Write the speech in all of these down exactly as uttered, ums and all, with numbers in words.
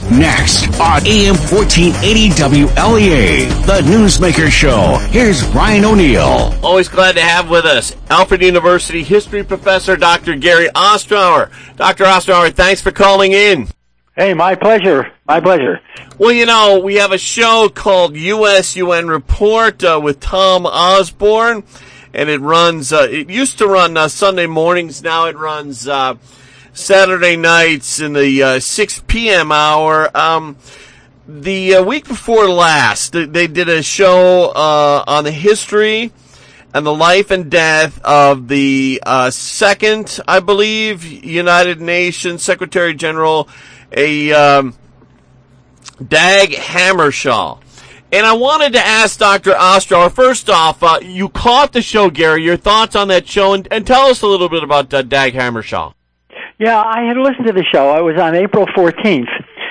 Next on A M fourteen eighty W L E A, the Newsmaker Show. Here's Brian O'Neill. Always glad to have with us Alfred University history professor Doctor Gary Ostrower. Doctor Ostrower, thanks for calling in. Hey, my pleasure. My pleasure. Well, you know, we have a show called U S U N Report uh, with Tom Osborne, and it runs, uh, it used to run uh, Sunday mornings. Now it runs uh, Saturday nights in the uh, six p.m. hour. Um, the uh, week before last, they did a show uh, on the history and the life and death of the uh, second, I believe, United Nations Secretary General, a um, Dag Hammarskjöld. And I wanted to ask Doctor Ostrower, first off, uh, you caught the show, Gary, your thoughts on that show, and, and tell us a little bit about uh, Dag Hammarskjöld. Yeah, I had listened to the show. I was on April fourteenth,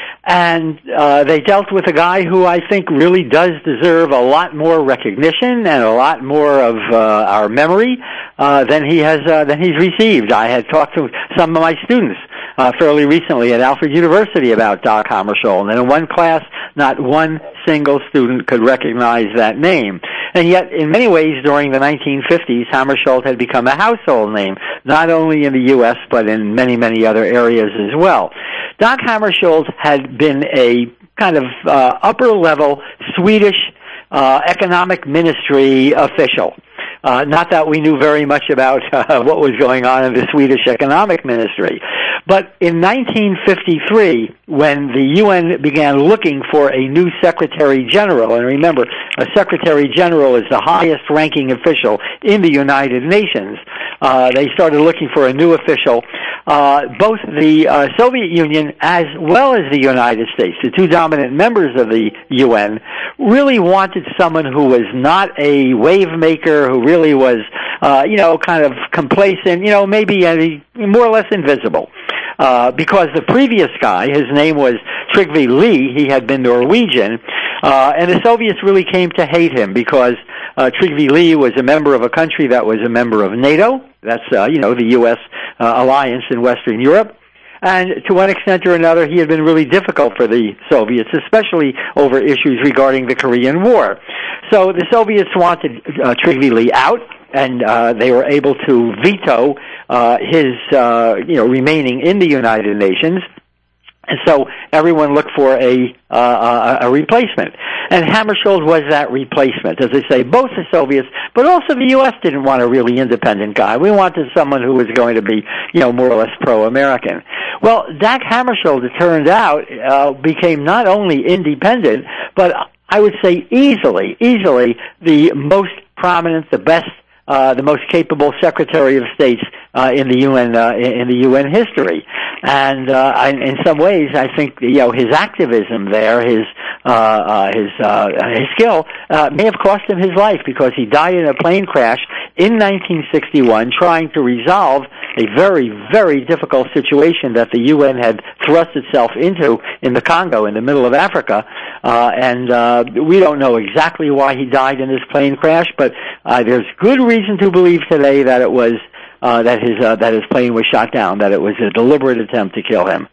and uh, they dealt with a guy who I think really does deserve a lot more recognition and a lot more of uh, our memory uh, than he has uh, than he's received. I had talked to some of my students uh, fairly recently at Alfred University about Dag Hammarskjöld, and in one class, not one single student could recognize that name. And yet, in many ways, during the nineteen fifties, Hammarskjöld had become a household name, not only in the U S, but in many, many other areas as well. Dag Hammarskjöld had been a kind of uh, upper-level Swedish uh, economic ministry official. Uh, not that we knew very much about uh, what was going on in the Swedish economic ministry. But in nineteen fifty-three, when the U N began looking for a new Secretary General, and remember, a Secretary General is the highest-ranking official in the United Nations, uh, they started looking for a new official. Uh, both the uh, Soviet Union as well as the United States, the two dominant members of the U N, really wanted someone who was not a wave maker, who really was, uh, you know, kind of complacent, you know, maybe uh, more or less invisible. Uh, because the previous guy, his name was Trygve Lie, he had been Norwegian, uh, and the Soviets really came to hate him because uh, Trygve Lie was a member of a country that was a member of NATO. That's, uh, you know, the U S uh, alliance in Western Europe. And to one extent or another, he had been really difficult for the Soviets, especially over issues regarding the Korean War. So the Soviets wanted uh, Trygve Lie out, and uh, they were able to veto uh, his, uh, you know, remaining in the United Nations. And so everyone looked for a uh, a replacement. And Hammarskjöld was that replacement. As I say, both the Soviets, but also the U S didn't want a really independent guy. We wanted someone who was going to be, you know, more or less pro-American. Well, Dag Hammarskjöld, it turned out, uh, became not only independent, but I would say easily, easily the most prominent, the best, uh, the most capable Secretary of State uh, in the U N uh, in the U N history. And uh, in some ways, I think, you know, his activism there, his uh, uh, his uh, his skill uh, may have cost him his life, because he died in a plane crash in nineteen sixty-one trying to resolve a very, very difficult situation that the U N had thrust itself into in the Congo, in the middle of Africa. Uh, and uh, we don't know exactly why he died in this plane crash, but uh, there's good reason to believe today that it was Uh, that his uh, that his plane was shot down, that it was a deliberate attempt to kill him.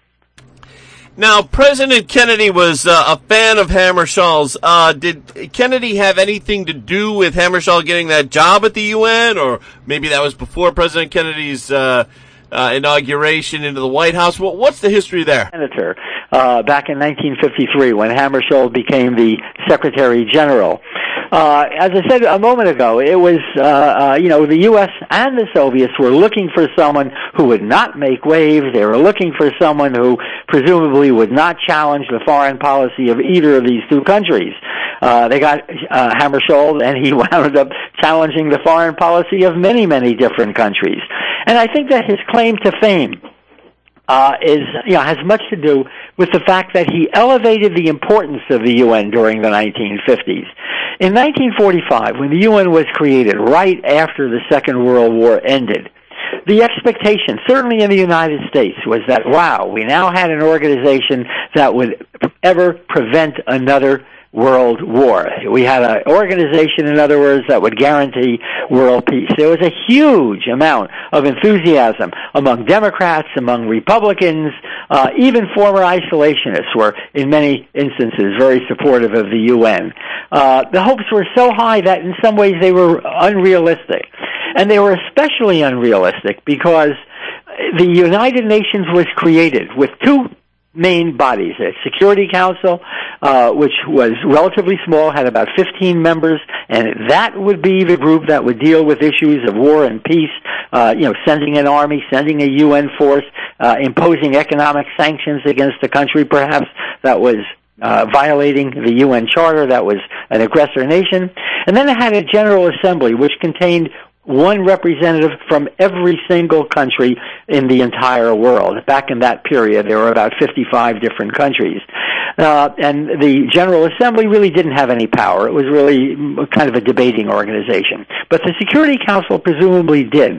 Now, President Kennedy was uh, a fan of Hammarskjöld's. Uh, did Kennedy have anything to do with Hammarskjöld getting that job at the U N, or maybe that was before President Kennedy's uh, uh, inauguration into the White House? What, what's the history there? Senator, uh, back in nineteen fifty-three, when Hammarskjöld became the Secretary General. Uh, as I said a moment ago, it was, uh, uh, you know, the U S and the Soviets were looking for someone who would not make waves. They were looking for someone who presumably would not challenge the foreign policy of either of these two countries. Uh, they got uh, Hammarskjöld, and he wound up challenging the foreign policy of many, many different countries. And I think that his claim to fame Uh, is, you know, has much to do with the fact that he elevated the importance of the U N during the nineteen fifties. In nineteen forty-five, when the U N was created, right after the Second World War ended, the expectation, certainly in the United States, was that, wow, we now had an organization that would ever prevent another world war. We had an organization, in other words, that would guarantee world peace. There was a huge amount of enthusiasm among Democrats, among Republicans, uh, even former isolationists were, in many instances, very supportive of the U N. Uh, the hopes were so high that in some ways they were unrealistic. And they were especially unrealistic because the United Nations was created with two main bodies, a Security Council, uh, which was relatively small, had about fifteen members, and that would be the group that would deal with issues of war and peace, uh, you know, sending an army, sending a U N force, uh, imposing economic sanctions against a country perhaps that was uh, violating the U N Charter, that was an aggressor nation. And then it had a General Assembly, which contained one representative from every single country in the entire world. Back in that period, there were about fifty-five different countries. Uh, and the General Assembly really didn't have any power. It was really kind of a debating organization. But the Security Council presumably did.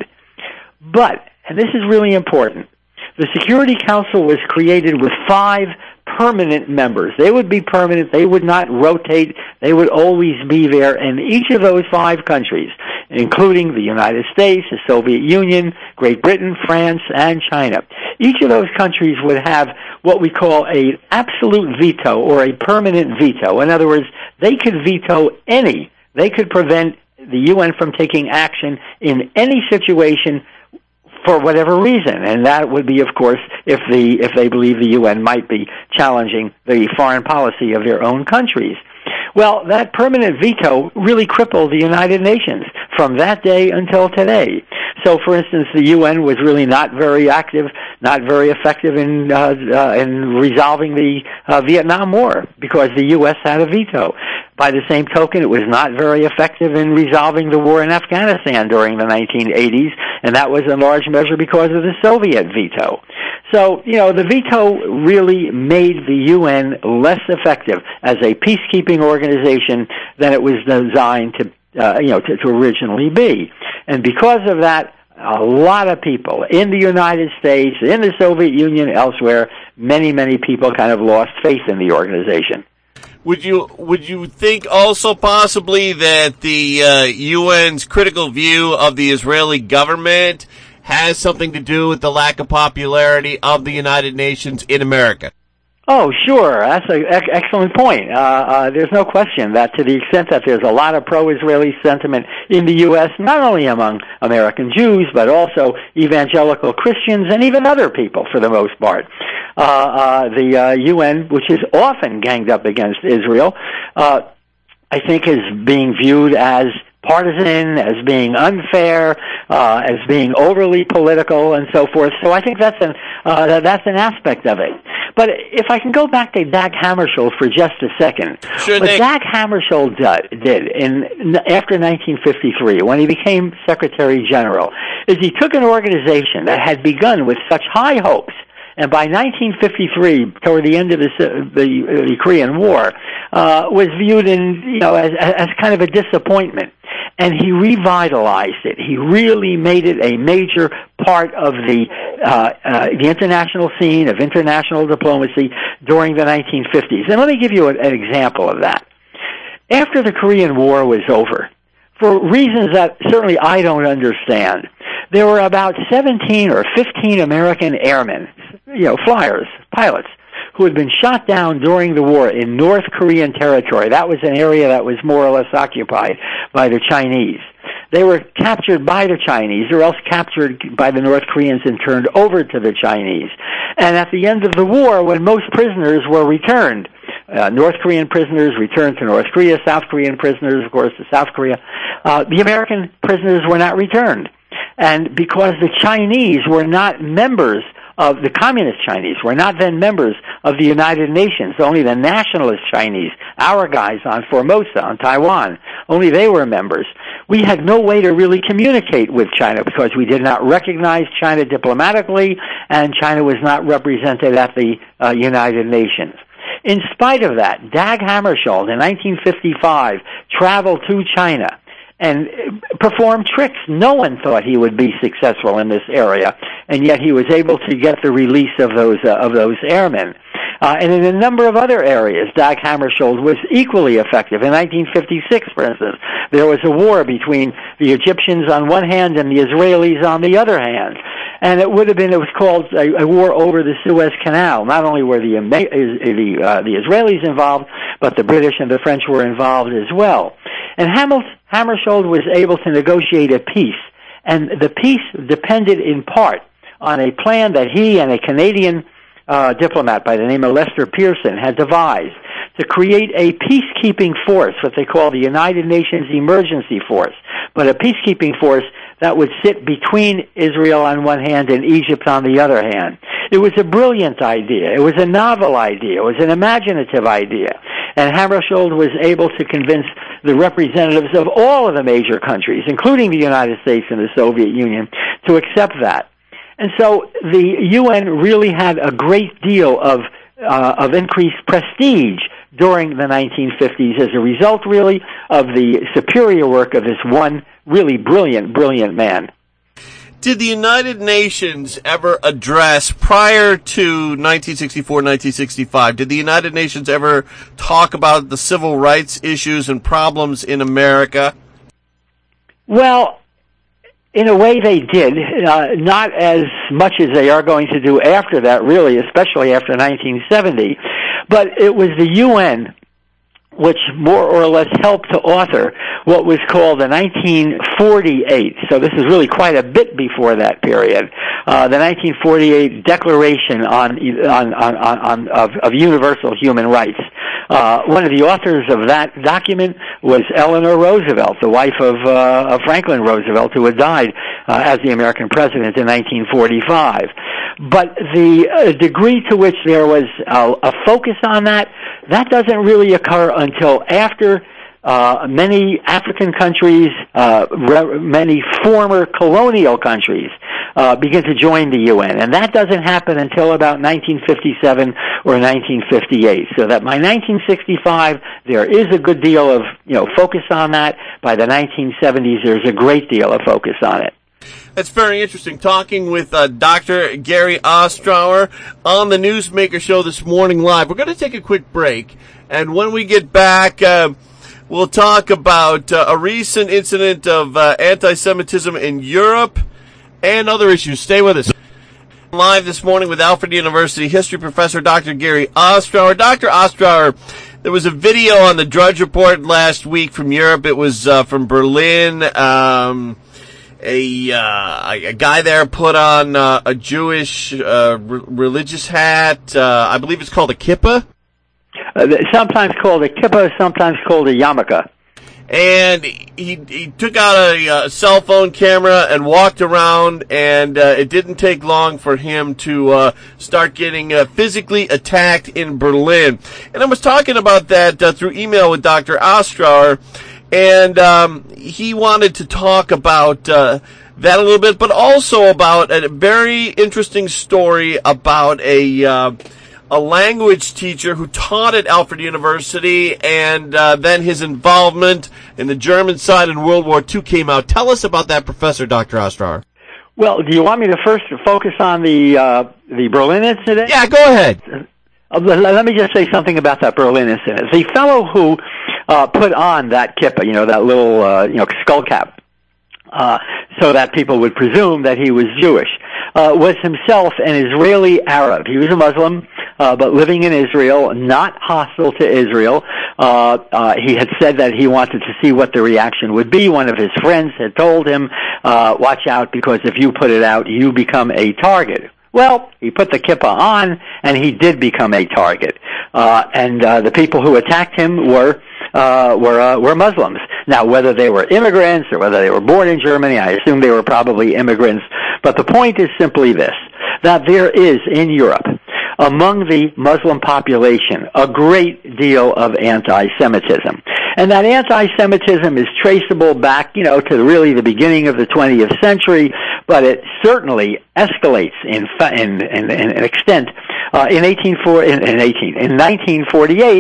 But, and this is really important, the Security Council was created with five permanent members. They would be permanent. They would not rotate. They would always be there. And each of those five countries, including the United States, the Soviet Union, Great Britain, France, and China, each of those countries would have what we call an absolute veto or a permanent veto. In other words, they could veto any, they could prevent the U N from taking action in any situation for whatever reason, and that would be, of course, if the if they believe the U N might be challenging the foreign policy of their own countries. Well, that permanent veto really crippled the United Nations from that day until today. So, for instance, the U N was really not very active, not very effective in uh, uh, in resolving the uh, Vietnam War because the U S had a veto. By the same token, it was not very effective in resolving the war in Afghanistan during the nineteen eighties, and that was in large measure because of the Soviet veto. So, you know, the veto really made the U N less effective as a peacekeeping organization than it was designed to, uh, you know, to, to originally be. And because of that, a lot of people in the United States, in the Soviet Union, elsewhere, many, many people kind of lost faith in the organization. Would you would you think also possibly that the uh, U N's critical view of the Israeli government has something to do with the lack of popularity of the United Nations in America? Oh, sure. That's an ec- excellent point. Uh, uh, there's no question that to the extent that there's a lot of pro-Israeli sentiment in the U S, not only among American Jews, but also evangelical Christians and even other people for the most part. Uh, uh, the uh, U N, which is often ganged up against Israel, uh, I think is being viewed as partisan, as being unfair, uh, as being overly political, and so forth. So I think that's an uh, that's an aspect of it. But if I can go back to Dag Hammarskjöld for just a second, sure what thing. Dag Hammarskjöld did, did in after nineteen fifty-three, when he became Secretary General, is he took an organization that had begun with such high hopes. And by nineteen fifty-three, toward the end of the, the, the Korean War, uh, was viewed in, you know, as, as kind of a disappointment. And he revitalized it. He really made it a major part of the uh, uh, the international scene of international diplomacy during the nineteen fifties. And let me give you an, an example of that. After the Korean War was over, for reasons that certainly I don't understand, there were about seventeen or fifteen American airmen, you know, flyers, pilots, who had been shot down during the war in North Korean territory. That was an area that was more or less occupied by the Chinese. They were captured by the Chinese, or else captured by the North Koreans and turned over to the Chinese. And at the end of the war, when most prisoners were returned, uh, North Korean prisoners returned to North Korea, South Korean prisoners, of course, to South Korea, uh, the American prisoners were not returned. And because the Chinese were not members of the communist Chinese, were not then members of the United Nations, only the nationalist Chinese, our guys on Formosa, on Taiwan, only they were members. We had no way to really communicate with China because we did not recognize China diplomatically, and China was not represented at the uh, United Nations. In spite of that, Dag Hammarskjöld in nineteen fifty-five traveled to China and performed tricks. No one thought he would be successful in this area, and yet he was able to get the release of those uh, of those airmen. Uh, Uh, and in a number of other areas, Dag Hammarskjöld was equally effective. In nineteen fifty-six, for instance, there was a war between the Egyptians on one hand and the Israelis on the other hand. And it would have been, it was called a, a war over the Suez Canal. Not only were the, the, uh, the Israelis involved, but the British and the French were involved as well. And Hammarskjöld was able to negotiate a peace. And the peace depended in part on a plan that he and a Canadian uh, diplomat by the name of Lester Pearson had devised to create a peacekeeping force, what they call the United Nations Emergency Force, but a peacekeeping force that would sit between Israel on one hand and Egypt on the other hand. It was a brilliant idea. It was a novel idea. It was an imaginative idea. And Hammarskjöld was able to convince the representatives of all of the major countries, including the United States and the Soviet Union, to accept that. And so the U N really had a great deal of uh, of increased prestige during the nineteen fifties as a result, really, of the superior work of this one really brilliant, brilliant man. Did the United Nations ever address, prior to nineteen sixty-four, nineteen sixty-five, did the United Nations ever talk about the civil rights issues and problems in America? Well, in a way they did, uh, not as much as they are going to do after that, really, especially after nineteen seventy. But it was the U N which more or less helped to author what was called the nineteen forty-eight. So this is really quite a bit before that period. Uh, the nineteen forty-eight Declaration on on on, on of, of Universal Human Rights. Uh, one of the authors of that document was Eleanor Roosevelt, the wife of, uh, of Franklin Roosevelt, who had died uh, as the American president in nineteen forty-five. But the uh, degree to which there was a, a focus on that, that doesn't really occur until after uh, many African countries, uh, re- many former colonial countries uh, begin to join the U N. And that doesn't happen until about nineteen fifty-seven or nineteen fifty-eight. So that by nineteen sixty-five, there is a good deal of, you know, focus on that. By the nineteen seventies, there's a great deal of focus on it. That's very interesting. Talking with uh, Doctor Gary Ostrower on the Newsmaker Show this morning live. We're going to take a quick break, and when we get back, uh, we'll talk about uh, a recent incident of uh, anti-Semitism in Europe and other issues. Stay with us. Live this morning with Alfred University history professor Doctor Gary Ostrower. Doctor Ostrower, there was a video on the Drudge Report last week from Europe. It was uh, from Berlin. Um... A, uh, a guy there put on uh, a Jewish uh, re- religious hat. Uh, I believe it's called a kippah. Uh, sometimes called a kippah, sometimes called a yarmulke. And he he took out a, a cell phone camera and walked around, and uh, it didn't take long for him to uh, start getting uh, physically attacked in Berlin. And I was talking about that uh, through email with Doctor Ostrower. And um, he wanted to talk about uh, that a little bit, but also about a very interesting story about a uh, a language teacher who taught at Alfred University, and uh, then his involvement in the German side in World War Two came out. Tell us about that, Professor Doctor Ostrower. Well, do you want me to first focus on the uh, the Berlin incident? Yeah, go ahead. Uh, let me just say something about that Berlin incident. The fellow who Uh, put on that kippah, you know, that little, uh, you know, skull cap, uh, so that people would presume that he was Jewish, uh, was himself an Israeli Arab. He was a Muslim, uh, but living in Israel, not hostile to Israel. Uh, uh, he had said that he wanted to see what the reaction would be. One of his friends had told him, uh, watch out, because if you put it out, you become a target. Well, he put the kippah on, and he did become a target. Uh, and uh, the people who attacked him were Uh, were uh, were Muslims. Now, whether they were immigrants or whether they were born in Germany, I assume they were probably immigrants. But the point is simply this, that there is in Europe, among the Muslim population, a great deal of anti-Semitism. And that anti-Semitism is traceable back, you know, to really the beginning of the twentieth century, but it certainly escalates in in, in, in extent uh, in eighteen in, in eighteen in nineteen forty-eight,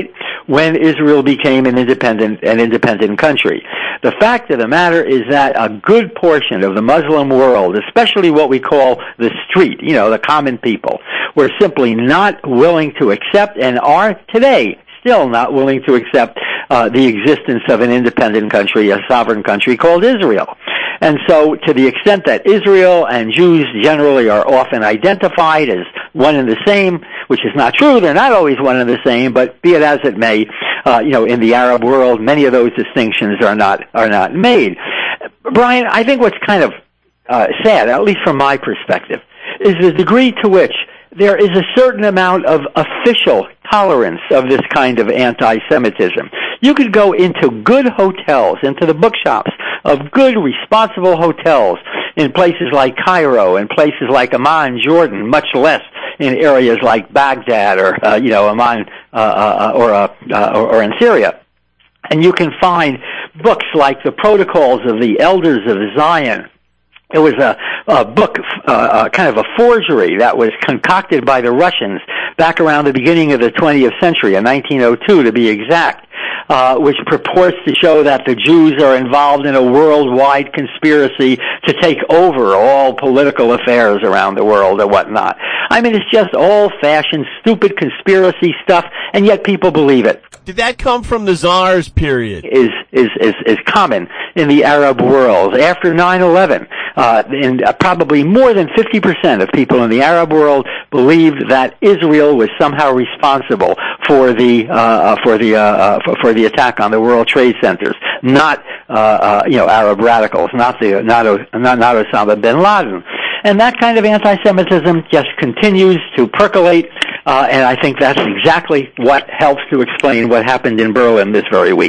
when Israel became an independent an independent country. The fact of the matter is that a good portion of the Muslim world, especially what we call the street, you know, the common people, were simply not willing to accept and are today still not willing to accept uh, the existence of an independent country, a sovereign country called Israel. And so to the extent that Israel and Jews generally are often identified as one and the same, which is not true, they're not always one and the same, but be it as it may, uh, you know, in the Arab world, many of those distinctions are not, are not made. Brian, I think what's kind of uh, sad, at least from my perspective, is the degree to which there is a certain amount of official tolerance of this kind of anti-Semitism. You could go into good hotels, into the bookshops of good, responsible hotels in places like Cairo and places like Amman, Jordan, much less in areas like Baghdad or, uh, you know, Amman uh, uh, or, uh, uh, or, or in Syria. And you can find books like The Protocols of the Elders of Zion. It was a, a book, uh, uh, kind of a forgery that was concocted by the Russians back around the beginning of the twentieth century, in nineteen oh two to be exact, uh, which purports to show that the Jews are involved in a worldwide conspiracy to take over all political affairs around the world or whatnot. I mean, it's just old-fashioned, stupid conspiracy stuff, and yet people believe it. Did that come from the Tsars period? Is is is is common in the Arab world after nine eleven. Uh, and uh, probably more than fifty percent of people in the Arab world believed that Israel was somehow responsible for the uh, for the uh, uh, for, for the attack on the World Trade Centers, not uh, uh, you know Arab radicals, not the not not not Osama bin Laden. And that kind of anti-Semitism just continues to percolate, uh, and I think that's exactly what helps to explain what happened in Berlin this very week.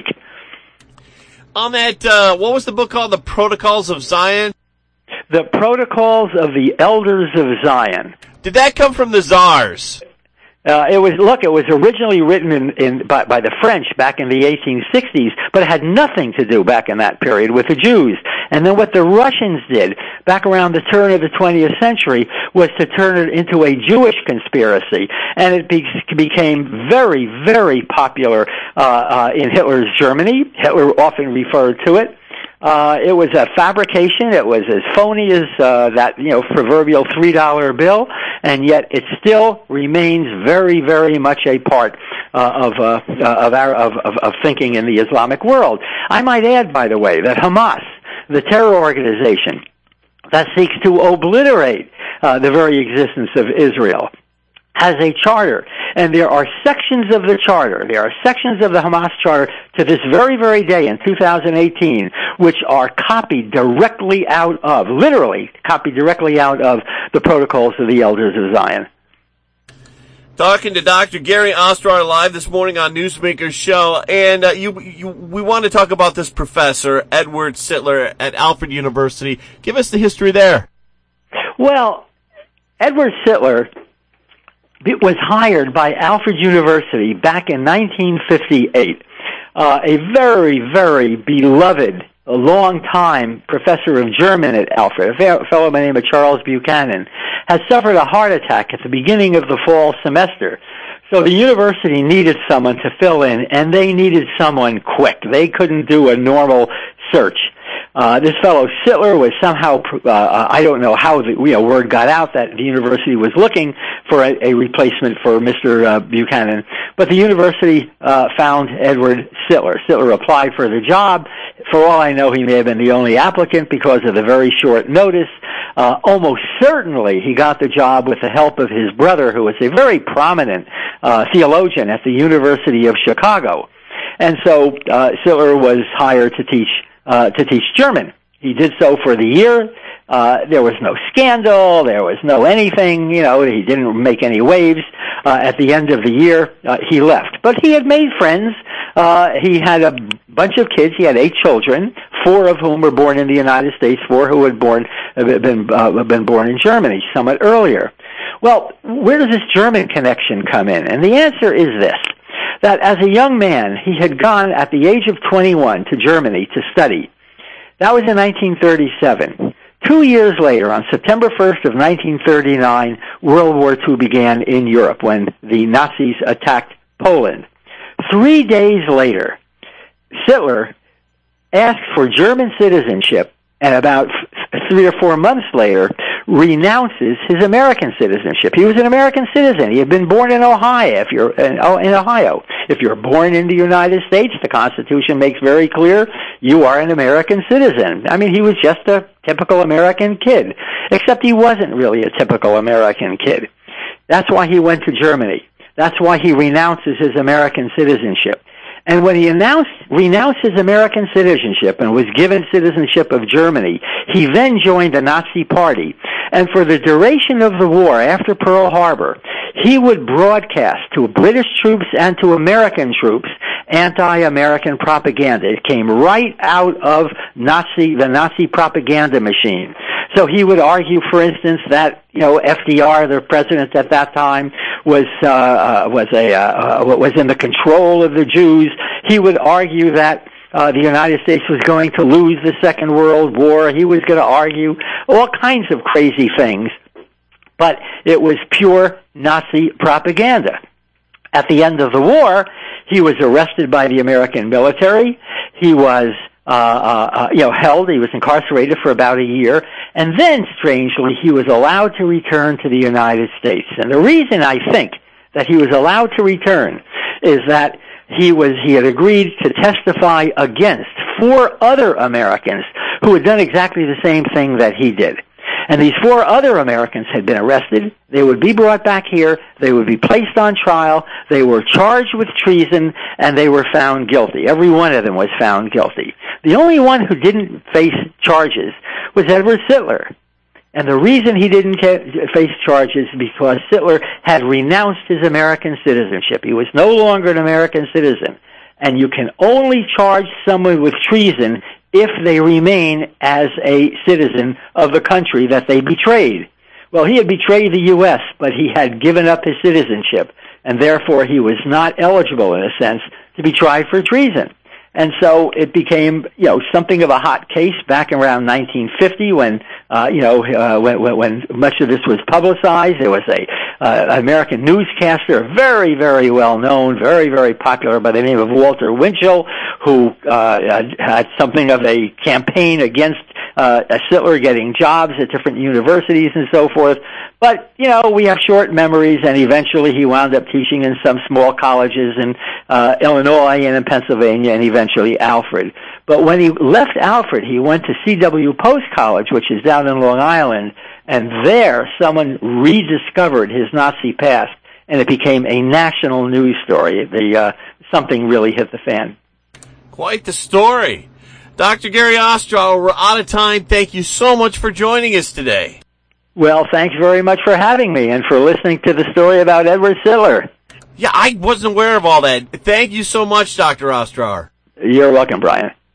On that, uh, what was the book called? The Protocols of Zion? The Protocols of the Elders of Zion. Did that come from the Tsars? Uh, it was, look, it was originally written in, in by, by the French back in the eighteen sixties, but it had nothing to do back in that period with the Jews. And then what the Russians did back around the turn of the twentieth century was to turn it into a Jewish conspiracy. And it be, became very, very popular uh, uh, in Hitler's Germany. Hitler often referred to it. Uh, it was a fabrication. It was as phony as uh, that, you know, proverbial three dollar bill, and yet it still remains very, very much a part uh, of, uh, of, our, of, of of thinking in the Islamic world. I might add, by the way, that Hamas, the terror organization that seeks to obliterate uh, the very existence of Israel, has a charter, and there are sections of the charter, there are sections of the Hamas charter to this very, very day in two thousand eighteen, which are copied directly out of, literally copied directly out of the Protocols of the Elders of Zion. Talking to Doctor Gary Osterauer live this morning on Newsmaker's show, and uh, you, you, we want to talk about this professor, Edward Sittler, at Alfred University. Give us the history there. Well, Edward Sittler was hired by Alfred University back in nineteen fifty-eight. Uh, a very, very beloved, a long-time professor of German at Alfred, a fellow by the name of Charles Buchanan, has suffered a heart attack at the beginning of the fall semester. So the university needed someone to fill in, and they needed someone quick. They couldn't do a normal search. Uh, this fellow Sittler was somehow, uh, I don't know how the you know, word got out that the university was looking for a, a replacement for Mister Uh, Buchanan, but the university uh, found Edward Sittler. Sittler applied for the job. For all I know, he may have been the only applicant because of the very short notice. Uh, almost certainly he got the job with the help of his brother, who was a very prominent uh, theologian at the University of Chicago. And so uh, Sittler was hired to teach Uh, to teach German. He did so for the year. Uh, there was no scandal. There was no anything. You know, he didn't make any waves. Uh, at the end of the year, uh, he left. But he had made friends. Uh, he had a bunch of kids. He had eight children, four of whom were born in the United States, four who had born, uh, been, uh, been born in Germany somewhat earlier. Well, where does this German connection come in? And the answer is this. That as a young man, he had gone at the age of twenty-one to Germany to study. That was in nineteen thirty-seven. Two years later, on September first of nineteen thirty-nine, World War Two began in Europe when the Nazis attacked Poland. Three days later, Sittler asked for German citizenship, and about f- three or four months later, renounces his American citizenship. He was an American citizen. He had been born in Ohio. If you're in, oh, in Ohio, if you're born in the United States, the Constitution makes very clear you are an American citizen. I mean, he was just a typical American kid, except he wasn't really a typical American kid. That's why he went to Germany. That's why he renounces his American citizenship. And when he announced, renounced his American citizenship and was given citizenship of Germany, he then joined the Nazi Party. And for the duration of the war, after Pearl Harbor, he would broadcast to British troops and to American troops anti-American propaganda. It came right out of Nazi, the Nazi propaganda machine. So he would argue, for instance, that, you know, F D R, the president at that time, was uh, uh was a uh, was in the control of the Jews. He would argue that uh the United States was going to lose the Second World War. He was going to argue all kinds of crazy things, but it was pure Nazi propaganda. At the end of the war, he was arrested by the American military. He was Uh, uh, uh, you know, held. He was incarcerated for about a year, and then, strangely, he was allowed to return to the United States. And the reason I think that he was allowed to return is that he was he had agreed to testify against four other Americans who had done exactly the same thing that he did. And these four other Americans had been arrested. They would be brought back here. They would be placed on trial. They were charged with treason, and they were found guilty. Every one of them was found guilty. The only one who didn't face charges was Edward Sittler. And the reason he didn't face charges is because Sittler had renounced his American citizenship. He was no longer an American citizen. And you can only charge someone with treason if they remain as a citizen of the country that they betrayed. Well, he had betrayed the U S, but he had given up his citizenship, and therefore he was not eligible, in a sense, to be tried for treason. And so it became, you know, something of a hot case back around nineteen fifty when, uh, you know, uh, when, when much of this was publicized. There was a uh, American newscaster, very, very well known, very, very popular, by the name of Walter Winchell, who uh, had something of a campaign against uh, Sittler getting jobs at different universities and so forth. But, you know, we have short memories, and eventually he wound up teaching in some small colleges in uh, Illinois and in Pennsylvania, and eventually Alfred. But when he left Alfred, he went to C W Post College, which is down in Long Island, and there someone rediscovered his Nazi past, and it became a national news story. The uh, something really hit the fan. Quite the story. Doctor Gary Ostrower, we're out of time. Thank you so much for joining us today. Well, thanks very much for having me and for listening to the story about Edward Sittler. Yeah, I wasn't aware of all that. Thank you so much, Doctor Ostrower. You're welcome, Brian.